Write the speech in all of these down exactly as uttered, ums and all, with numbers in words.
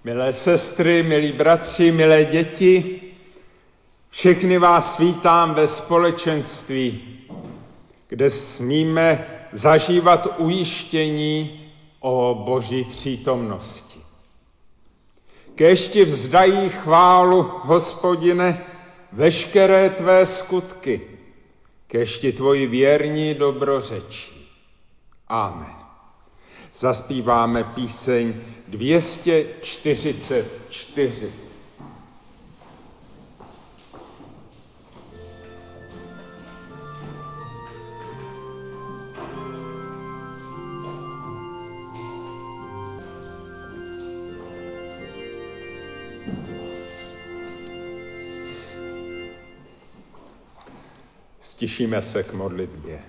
Milé sestry, milí bratři, milé děti, všechny vás vítám ve společenství, kde smíme zažívat ujištění o Boží přítomnosti. Kéž ti vzdají chválu, Hospodine, veškeré tvé skutky, kéž ti tvoji věrní dobrořečí. Amen. Zaspíváme píseň dvě stě čtyřicet čtyři. Stišíme se k modlitbě.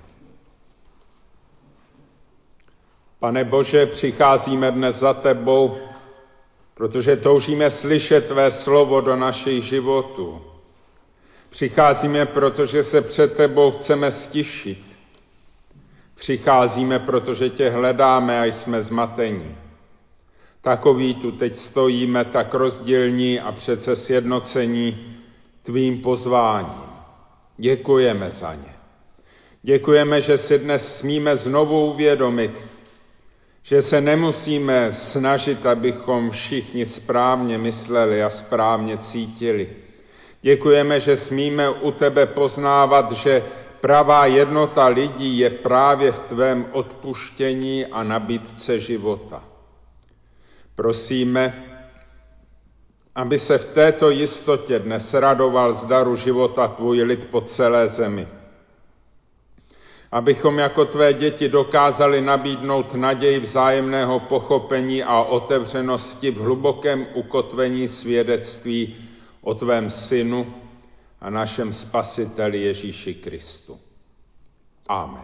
Pane Bože, přicházíme dnes za tebou, protože toužíme slyšet tvé slovo do našich životů. Přicházíme, protože se před tebou chceme stišit. Přicházíme, protože tě hledáme a jsme zmatení. Takoví tu teď stojíme, tak rozdílní a přece sjednocení tvým pozváním. Děkujeme za ně. Děkujeme, že si dnes smíme znovu uvědomit, že se nemusíme snažit, abychom všichni správně mysleli a správně cítili. Děkujeme, že smíme u tebe poznávat, že pravá jednota lidí je právě v tvém odpuštění a nabídce života. Prosíme, aby se v této jistotě dnes radoval z daru života tvůj lid po celé zemi. Abychom jako tvé děti dokázali nabídnout naději vzájemného pochopení a otevřenosti v hlubokém ukotvení svědectví o tvém synu a našem spasiteli Ježíši Kristu. Amen.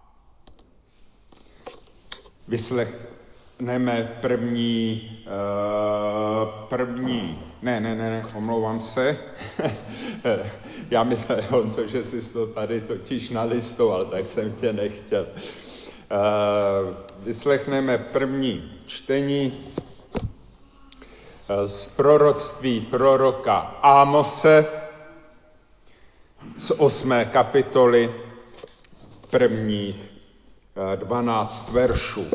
Vyslechneme první, uh, první, ne, ne, ne, ne, omlouvám se. Já myslel, Honzo, že jsi to tady totiž nalistoval, tak jsem tě nechtěl. Uh, vyslechneme první čtení z proroctví proroka Ámose z osmé kapitoly, prvních dvanáct veršů.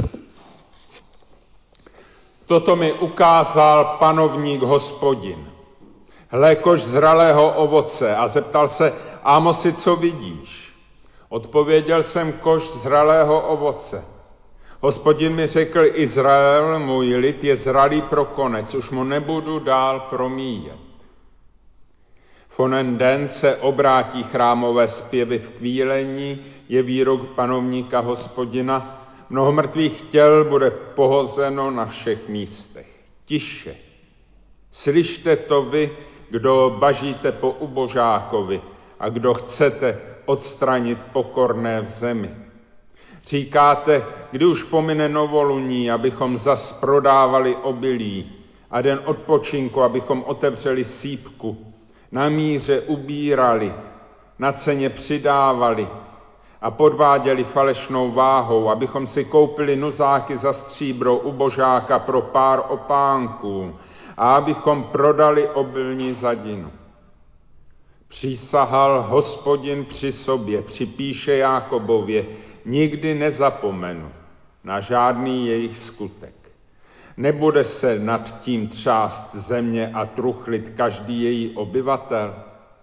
Toto mi ukázal panovník Hospodin. Hle, koš zralého ovoce, a zeptal se: Ámosi, co vidíš? Odpověděl jsem: koš zralého ovoce. Hospodin mi řekl: Izrael, můj lid, je zralý pro konec, už mu nebudu dál promíjet. V onen den se obrátí chrámové zpěvy v kvílení, je výrok panovníka Hospodina. Mnoho mrtvých těl bude pohozeno na všech místech. Tiše. Slyšte to vy, kdo bažíte po ubožákovi a kdo chcete odstranit pokorné v zemi. Říkáte, kdy už pomine novoluní, abychom zas prodávali obilí, a den odpočinku, abychom otevřeli sýpku, na míře ubírali, na ceně přidávali a podváděli falešnou váhou, abychom si koupili nuzáky za stříbro ubožáka pro pár opánků a abychom prodali obilní zadinu. Přísahal Hospodin při sobě, připíše Jákobově: nikdy nezapomenu na žádný jejich skutek. Nebude se nad tím třást země a truchlit každý její obyvatel?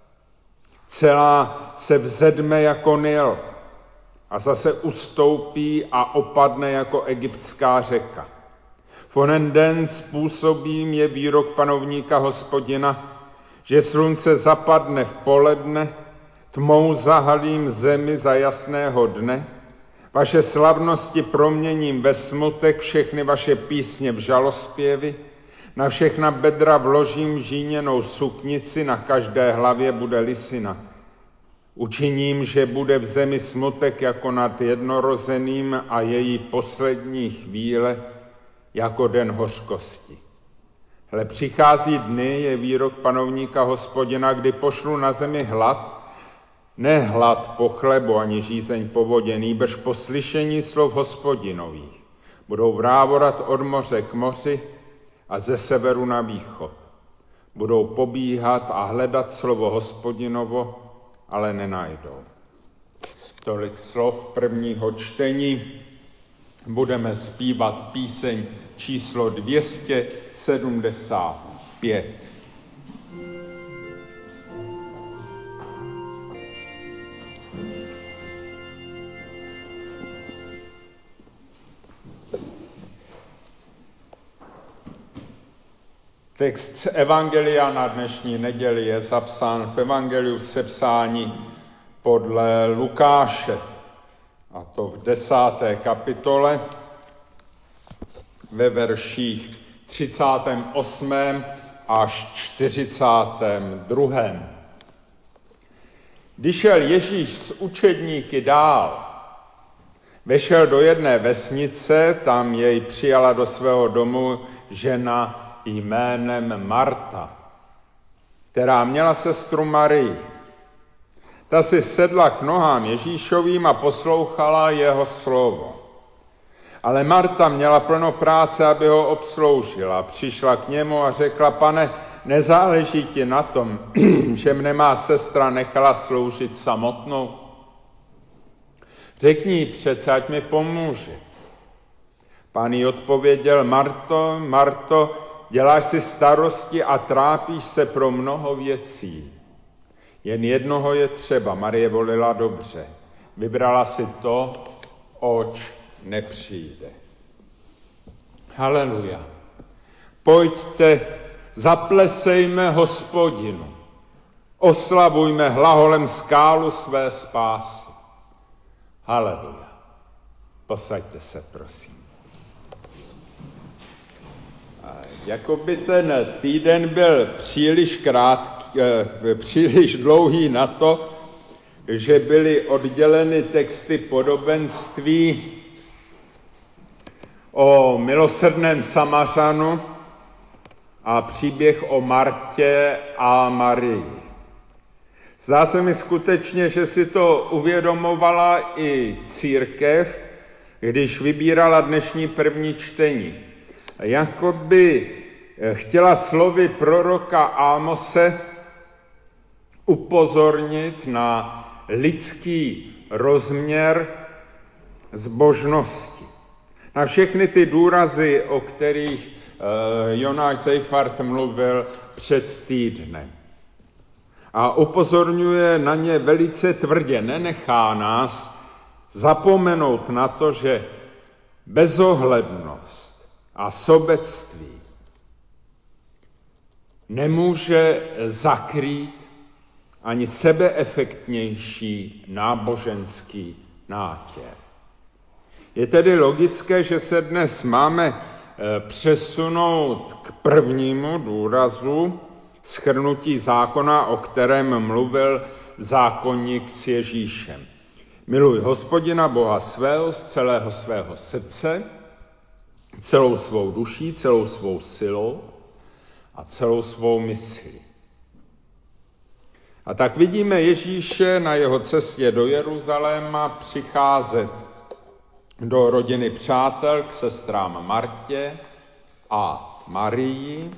Celá se vzedme jako Nil a zase ustoupí a opadne jako egyptská řeka. V onen den způsobím, je výrok panovníka Hospodina, že slunce zapadne v poledne, tmou zahalím zemi za jasného dne, vaše slavnosti proměním ve smutek, všechny vaše písně v žalospěvy, na všechna bedra vložím žíněnou suknici, na každé hlavě bude lisina. Učiním, že bude v zemi smutek jako nad jednorozeným a její poslední chvíle jako den hořkosti. Hle, přichází dny, je výrok panovníka Hospodina, kdy pošlu na zemi hlad, ne hlad po chlebu ani žízeň po vodě, nýbrž po slyšení slov Hospodinových. Budou vrávorat od moře k moři a ze severu na východ. Budou pobíhat a hledat slovo Hospodinovo, ale nenajdou. Tolik slov prvního čtení. Budeme zpívat píseň číslo dvě stě sedmdesát pět. Text z Evangelia na dnešní neděli je zapsán v Evangeliu v sepsání podle Lukáše, a to v desáté kapitole ve verších třicátém osmém až čtyřicátém druhém. Když šel Ježíš s učedníky dál, vešel do jedné vesnice, tam jej přijala do svého domu žena jménem Marta, která měla sestru Marii. Ta si sedla k nohám Ježíšovým a poslouchala jeho slovo. Ale Marta měla plno práce, aby ho obsloužila. Přišla k němu a řekla: Pane, nezáleží ti na tom, že mne má sestra nechala sloužit samotnou? Řekni jí přece, ať mi pomůže. Pán jí odpověděl: Marto, Marto, děláš si starosti a trápíš se pro mnoho věcí. Jen jednoho je třeba. Marie volila dobře. Vybrala si to, oč nepřijde. Haleluja. Pojďte, zaplesejme Hospodinu. Oslavujme hlaholem skálu své spásy. Haleluja. Posaďte se, prosím. Jakoby ten týden byl příliš krátký, příliš dlouhý na to, že byly odděleny texty podobenství o milosrdném Samařanu a příběh o Martě a Marii. Zdá se mi skutečně, že si to uvědomovala i církev, když vybírala dnešní první čtení. Jakoby chtěla slovy proroka Ámose upozornit na lidský rozměr zbožnosti. Na všechny ty důrazy, o kterých Jonáš Seyfarth mluvil před týdnem. A upozorňuje na ně velice tvrdě, nenechá nás zapomenout na to, že bezohlednost a sobectví nemůže zakrýt ani sebeefektnější náboženský nátěr. Je tedy logické, že se dnes máme přesunout k prvnímu důrazu shrnutí zákona, o kterém mluvil zákonník s Ježíšem. Miluj Hospodina Boha svého z celého svého srdce, celou svou duší, celou svou silou a celou svou myslí. A tak vidíme Ježíše na jeho cestě do Jeruzaléma přicházet do rodiny přátel k sestrám Martě a Marii.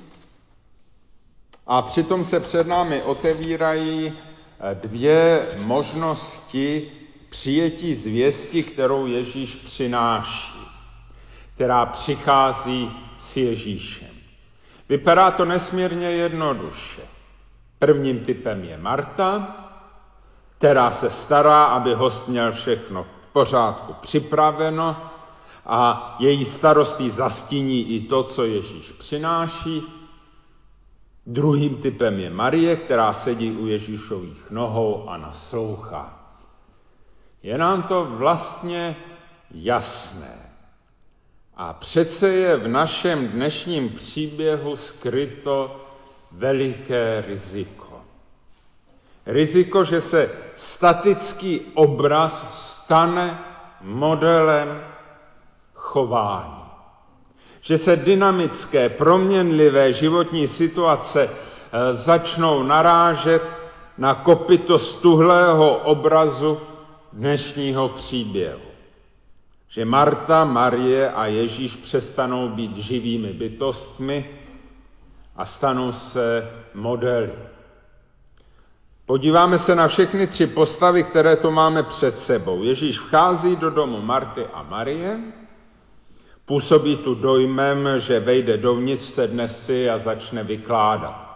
A přitom se před námi otevírají dvě možnosti přijetí zvěsti, kterou Ježíš přináší, která přichází s Ježíšem. Vypadá to nesmírně jednoduše. Prvním typem je Marta, která se stará, aby host měl všechno v pořádku připraveno a její starostí zastíní i to, co Ježíš přináší. Druhým typem je Marie, která sedí u Ježíšových nohou a naslouchá. Je nám to vlastně jasné. A přece je v našem dnešním příběhu skryto veliké riziko. Riziko, že se statický obraz stane modelem chování. Že se dynamické, proměnlivé životní situace začnou narážet na kopyto stuhlého obrazu dnešního příběhu. Že Marta, Marie a Ježíš přestanou být živými bytostmi a stanou se modely. Podíváme se na všechny tři postavy, které to máme před sebou. Ježíš vchází do domu Marty a Marie, působí tu dojmem, že vejde dovnitř, sedne si a začne vykládat.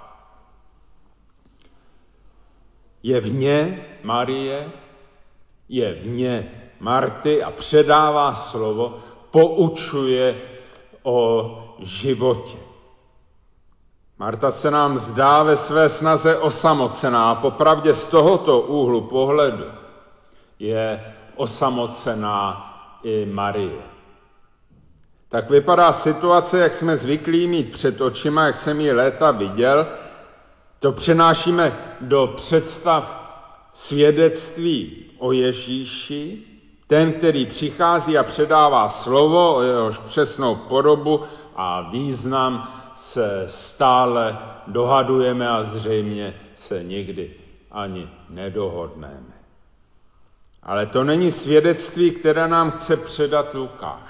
Je vně Marie, je vně Marty a předává slovo, poučuje o životě. Marta se nám zdá ve své snaze osamocená a popravdě z tohoto úhlu pohledu je osamocená i Marie. Tak vypadá situace, jak jsme zvyklí mít před očima, jak jsem ji léta viděl. To přenášíme do představ svědectví o Ježíši, ten, který přichází a předává slovo, o jehož přesnou podobu a význam se stále dohadujeme a zřejmě se nikdy ani nedohodneme. Ale to není svědectví, které nám chce předat Lukáš.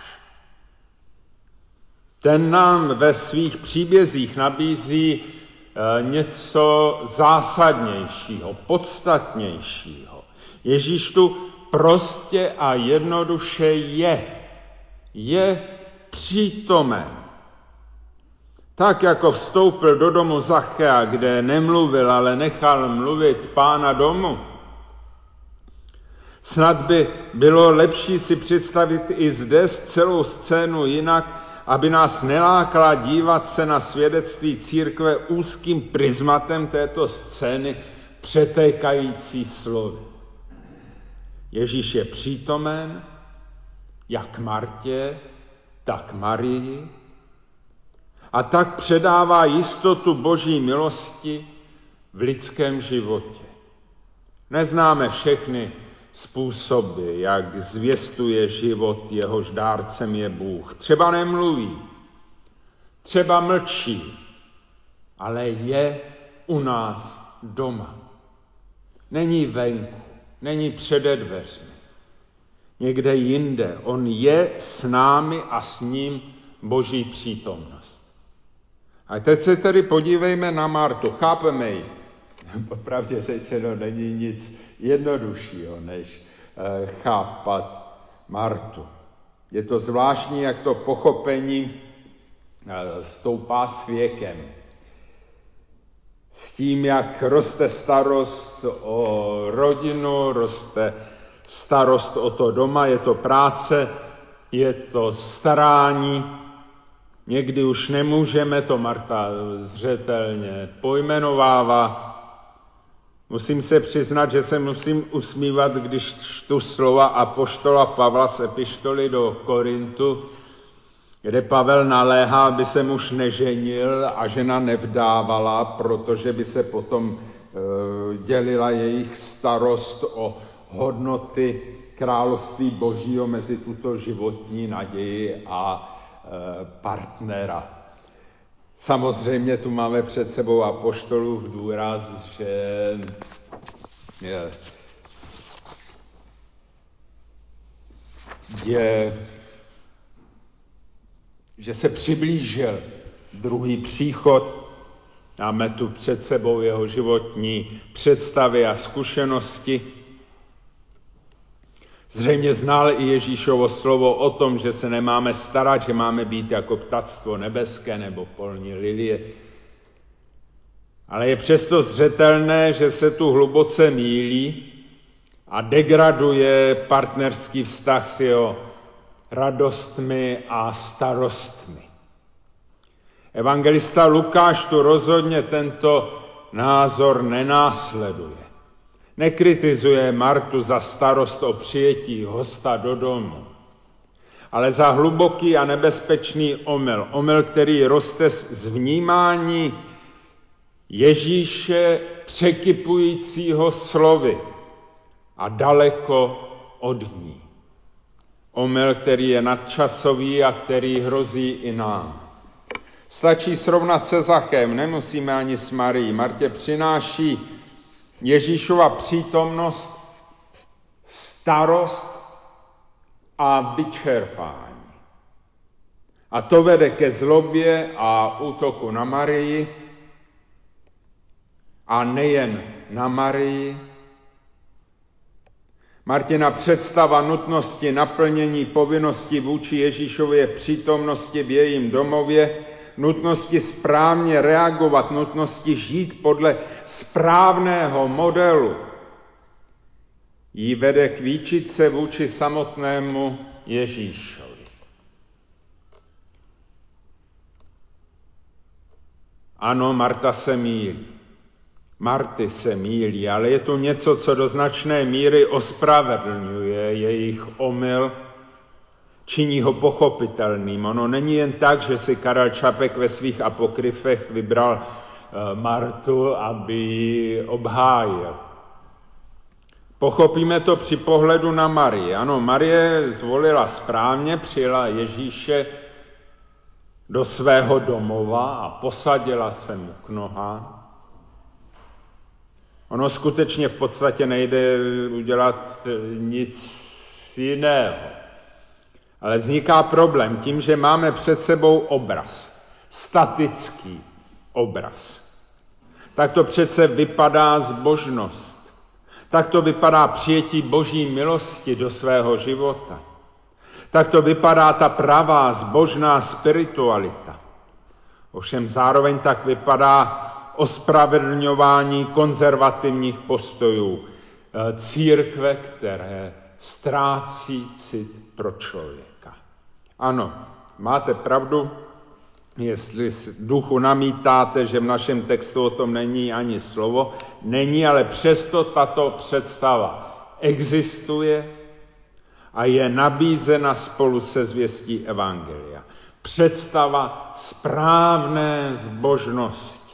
Ten nám ve svých příbězích nabízí něco zásadnějšího, podstatnějšího. Ježíš tu prostě a jednoduše je. Je přítomen. Tak jako vstoupil do domu Zachea, kde nemluvil, ale nechal mluvit pána domu. Snad by bylo lepší si představit i zde celou scénu jinak, aby nás nelákala dívat se na svědectví církve úzkým prismatem této scény přetékající slovy. Ježíš je přítomen jak Martě, tak Marii a tak předává jistotu Boží milosti v lidském životě. Neznáme všechny způsoby, jak zvěstuje život, jehož dárcem je Bůh. Třeba nemluví, třeba mlčí, ale je u nás doma. Není venku, není přede dveřmi, někde jinde. On je s námi a s ním Boží přítomnost. A teď se tedy podívejme na Martu. Chápeme ji. Popravdě řečeno, není nic jednoduššího, než e, chápat Martu. Je to zvláštní, jak to pochopení e, stoupá s věkem. S tím, jak roste starost o rodinu, roste starost o to doma, je to práce, je to starání. Někdy už nemůžeme, to Marta zřetelně pojmenovává. Musím se přiznat, že se musím usmívat, když čtu slova apoštola Pavla z epištoly do Korintu, kde Pavel naléhá, aby se muž neženil a žena nevdávala, protože by se potom e, dělila jejich starost o hodnoty království Božího mezi tuto životní naději a e, partnera. Samozřejmě tu máme před sebou apoštolův důraz, že je, je, že se přiblížil druhý příchod. Máme tu před sebou jeho životní představy a zkušenosti. Zřejmě znal i Ježíšovo slovo o tom, že se nemáme starat, že máme být jako ptactvo nebeské nebo polní lilie. Ale je přesto zřetelné, že se tu hluboce mýlí a degraduje partnerský vztah s jeho radostmi a starostmi. Evangelista Lukáš tu rozhodně tento názor nenásleduje. Nekritizuje Martu za starost o přijetí hosta do domu, ale za hluboký a nebezpečný omyl. Omyl, který roste z vnímání Ježíše překypujícího slovy a daleko od ní. Omyl, který je nadčasový a který hrozí i nám. Stačí srovnat se Zachem, nemusíme ani s Marií. Martě přináší Ježíšova přítomnost, starost a vyčerpání. A to vede ke zlobě a útoku na Marii, a nejen na Marii. Martina představa nutnosti naplnění povinnosti vůči Ježíšově přítomnosti v jejím domově, nutnosti správně reagovat, nutnosti žít podle správného modelu, jí vede k výčitce vůči samotnému Ježíšovi. Ano, Marta se mýlí. Marty se mýlí, ale je tu něco, co do značné míry ospravedlňuje jejich omyl, činí ho pochopitelným. Ono není jen tak, že si Karel Čapek ve svých apokryfech vybral Martu, aby ji obhájil. Pochopíme to při pohledu na Marii. Ano, Marie zvolila správně, přijela Ježíše do svého domova a posadila se mu k nohám. Ono skutečně v podstatě nejde udělat nic jiného. Ale vzniká problém tím, že máme před sebou obraz, statický obraz. Tak to přece vypadá zbožnost. Tak to vypadá přijetí Boží milosti do svého života. Tak to vypadá ta pravá zbožná spiritualita. Ovšem zároveň tak vypadá ospravedlňování konzervativních postojů církve, které ztrácí cit pro člověka. Ano, máte pravdu, jestli duchu namítáte, že v našem textu o tom není ani slovo, není, ale přesto tato představa existuje a je nabízena spolu se zvěstí evangelia. Představa správné zbožnosti.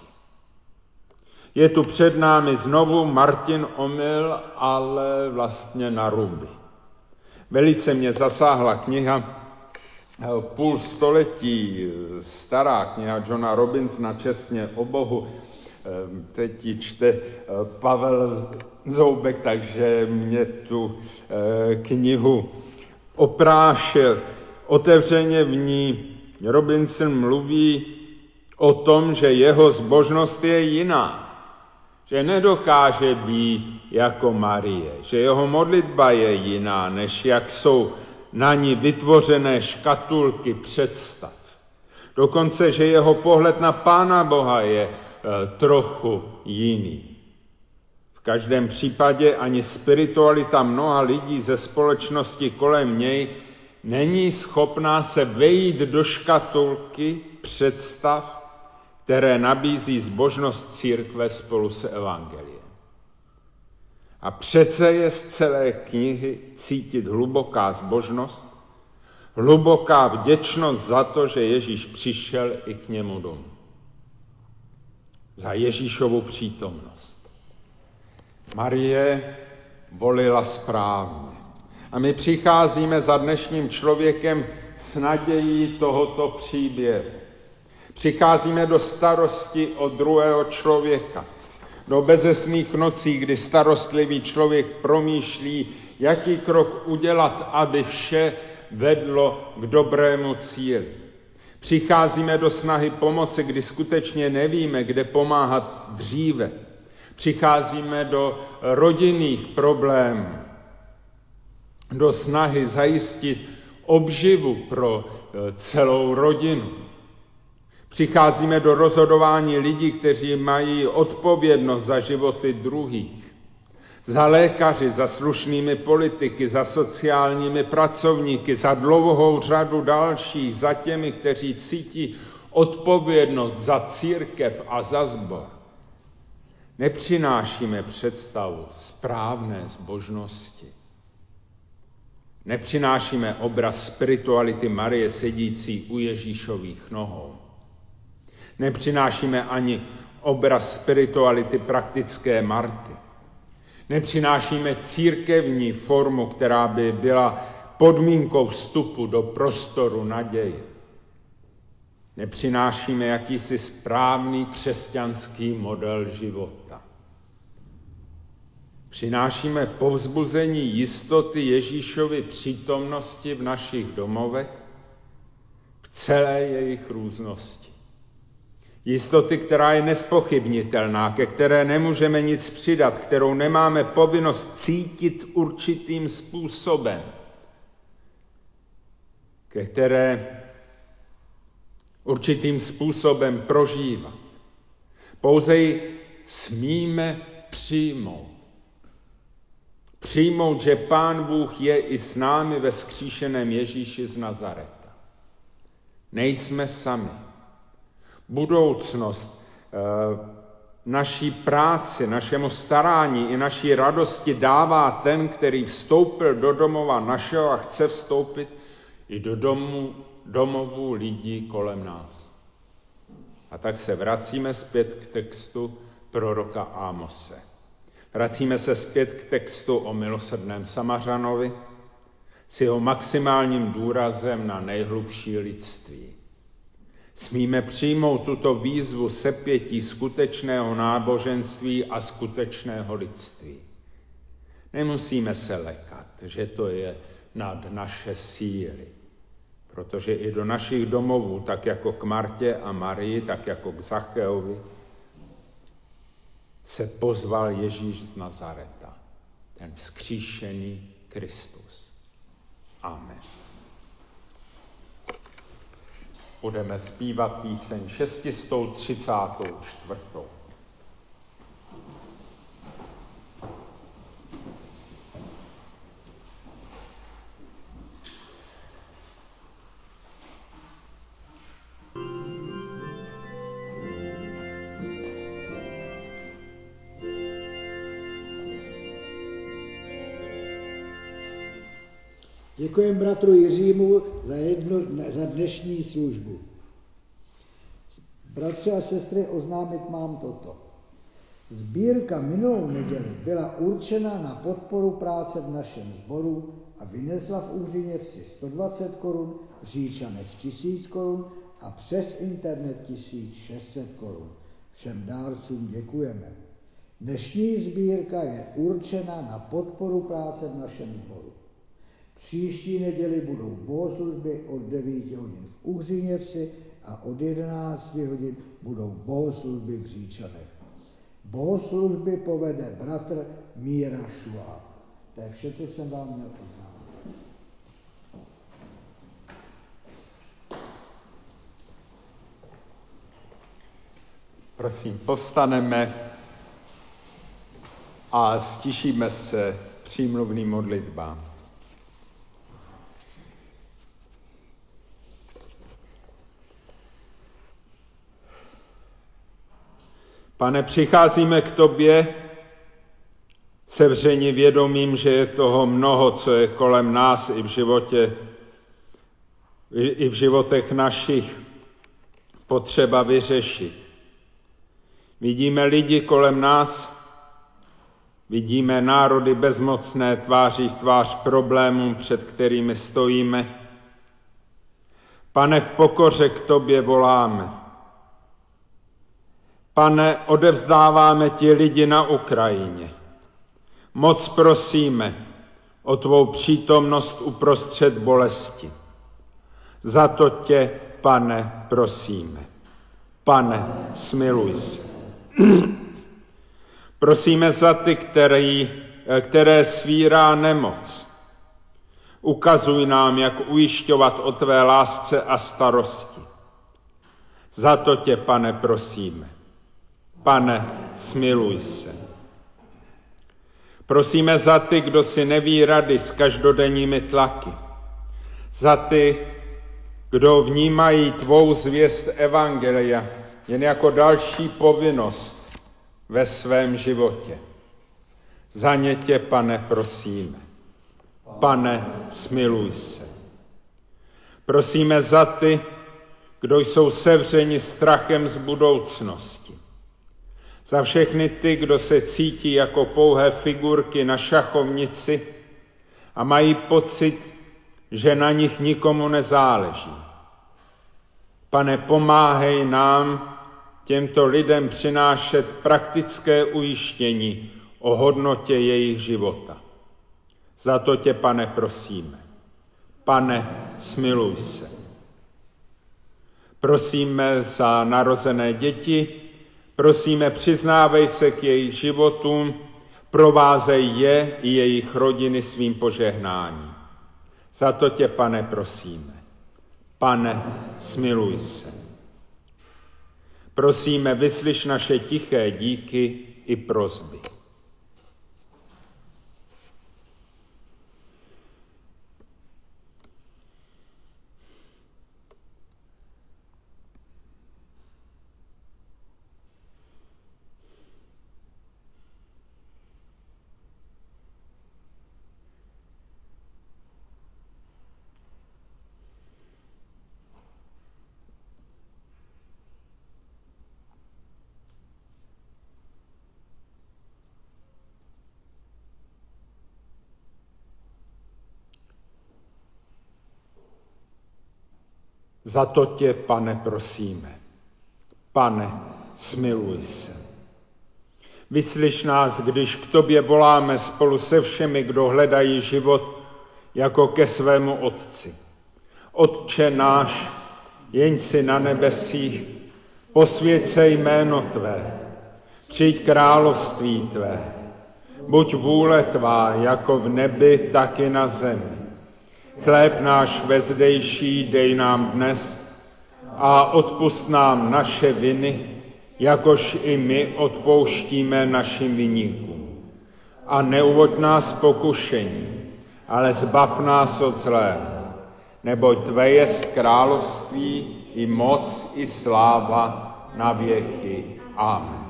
Je tu před námi znovu Martin omyl, ale vlastně na ruby. Velice mě zasáhla kniha, půl století stará kniha Johna Robinsona Čestně o Bohu. Teď ji čte Pavel Zoubek, takže mě tu knihu oprášil. Otevřeně v ní Robinson mluví o tom, že jeho zbožnost je jiná. Že nedokáže být jako Marie, že jeho modlitba je jiná, než jak jsou na ní vytvořené škatulky představ. Dokonce, že jeho pohled na Pána Boha je e, trochu jiný. V každém případě ani spiritualita mnoha lidí ze společnosti kolem něj není schopná se vejít do škatulky představ, které nabízí zbožnost církve spolu s evangeliem. A přece je z celé knihy cítit hluboká zbožnost, hluboká vděčnost za to, že Ježíš přišel i k němu domů. Za Ježíšovu přítomnost. Marie volila správně. A my přicházíme za dnešním člověkem s nadějí tohoto příběhu. Přicházíme do starosti o druhého člověka. Do bezesných nocí, kdy starostlivý člověk promýšlí, jaký krok udělat, aby vše vedlo k dobrému cíli. Přicházíme do snahy pomoci, kdy skutečně nevíme, kde pomáhat dříve. Přicházíme do rodinných problémů, do snahy zajistit obživu pro celou rodinu. Přicházíme do rozhodování lidí, kteří mají odpovědnost za životy druhých. Za lékaři, za slušnými politiky, za sociálními pracovníky, za dlouhou řadu dalších, za těmi, kteří cítí odpovědnost za církev a za sbor. Nepřinášíme představu správné zbožnosti. Nepřinášíme obraz spirituality Marie sedící u Ježíšových nohou. Nepřinášíme ani obraz spirituality praktické Marty. Nepřinášíme církevní formu, která by byla podmínkou vstupu do prostoru naděje. Nepřinášíme jakýsi správný křesťanský model života. Přinášíme povzbuzení jistoty Ježíšovy přítomnosti v našich domovech v celé jejich různosti. Jistoty, která je nespochybnitelná, ke které nemůžeme nic přidat, kterou nemáme povinnost cítit určitým způsobem, ke které určitým způsobem prožívat. Pouze ji smíme přijmout. Přijmout, že Pán Bůh je i s námi ve vzkříšeném Ježíši z Nazareta. Nejsme sami. Budoucnost naší práci, našemu starání i naší radosti dává ten, který vstoupil do domova našeho a chce vstoupit i do domu, domovů lidí kolem nás. A tak se vracíme zpět k textu proroka Ámose. Vracíme se zpět k textu o milosrdném Samařanovi s jeho maximálním důrazem na nejhlubší lidství. Smíme přijmout tuto výzvu sepětí skutečného náboženství a skutečného lidství. Nemusíme se lekat, že to je nad naše síly, protože i do našich domovů, tak jako k Martě a Marii, tak jako k Zacheovi, se pozval Ježíš z Nazareta, ten vzkříšený Kristus. Amen. Budeme zpívat píseň šestistou třicátou čtvrtou. Děkujeme bratru Jiřímu za, jedno, za dnešní službu. Bratři a sestry, oznámit mám toto. Sbírka minulou neděli byla určena na podporu práce v našem sboru a vynesla v Úřiněvsi sto dvacet korun, v Říčanech tisíc korun a přes internet tisíc šest set korun. Všem dárcům děkujeme. Dnešní sbírka je určena na podporu práce v našem sboru. Příští neděli budou bohoslužby od devíti hodin v Uhříněvsi a od jedenácti hodin budou bohoslužby v Říčanech. Bohoslužby povede bratr Míra Šuák. To je vše, co jsem vám měl oznámit. Prosím, povstaneme a stišíme se přímluvným modlitbám. Pane, přicházíme k tobě sevřeni vědomím, že je toho mnoho, co je kolem nás i v životě, i v životech našich potřeba vyřešit. Vidíme lidi kolem nás, vidíme národy bezmocné tváří v tvář problémům, před kterými stojíme. Pane, v pokoře k tobě voláme. Pane, odevzdáváme ti lidi na Ukrajině. Moc prosíme o tvou přítomnost uprostřed bolesti. Za to tě, Pane, prosíme. Pane, smiluj se. Prosíme za ty, který, které svírá nemoc. Ukazuj nám, jak ujišťovat o tvé lásce a starosti. Za to tě, Pane, prosíme. Pane, smiluj se. Prosíme za ty, kdo si neví rady s každodenními tlaky. Za ty, kdo vnímají tvou zvěst evangelia jen jako další povinnost ve svém životě. Za ně tě, Pane, prosíme. Pane, smiluj se. Prosíme za ty, kdo jsou sevřeni strachem z budoucnosti. Za všechny ty, kdo se cítí jako pouhé figurky na šachovnici a mají pocit, že na nich nikomu nezáleží. Pane, pomáhej nám těmto lidem přinášet praktické ujištění o hodnotě jejich života. Za to tě, Pane, prosíme. Pane, smiluj se. Prosíme za narozené děti, prosíme, přiznávej se k jejich životům, provázej je i jejich rodiny svým požehnáním. Za to tě, Pane, prosíme. Pane, smiluj se. Prosíme, vyslyš naše tiché díky i prosby. Za to tě, Pane, prosíme. Pane, smiluj se. Vyslyš nás, když k tobě voláme spolu se všemi, kdo hledají život jako ke svému Otci. Otče náš, jenž jsi na nebesích, posvěť se jméno tvé, přijď království tvé, buď vůle tvá jako v nebi, tak i na zemi. Chléb náš vezdejší dej nám dnes a odpusť nám naše viny, jakož i my odpouštíme našim viníkům. A neuvoď nás pokušení, ale zbav nás od zlého. Neboť tvé jest království i moc i sláva na věky. Amen.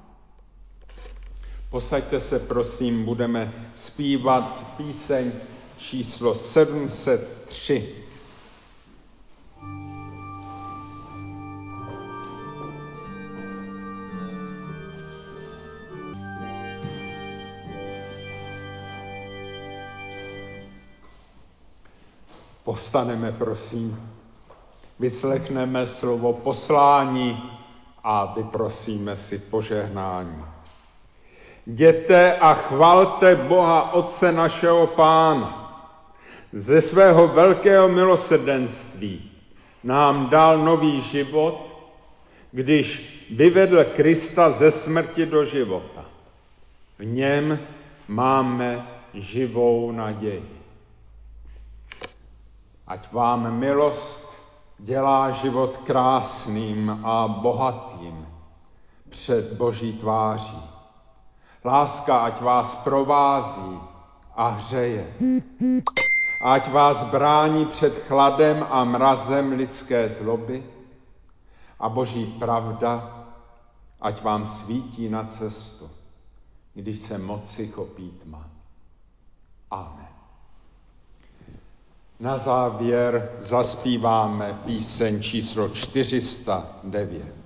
Posaďte se, prosím, budeme zpívat píseň číslo sedm set tři. Povstaneme, prosím, vyslechneme slovo poslání a vyprosíme si požehnání. Jděte a chvalte Boha Otce našeho Pána. Ze svého velkého milosrdenství nám dal nový život, když vyvedl Krista ze smrti do života. V něm máme živou naději. Ať vám milost dělá život krásným a bohatým před Boží tváří. Láska ať vás provází a hřeje. Ať vás brání před chladem a mrazem lidské zloby a Boží pravda ať vám svítí na cestu, když se moci chopí tma. Amen. Na závěr zaspíváme píseň číslo čtyři sta devět.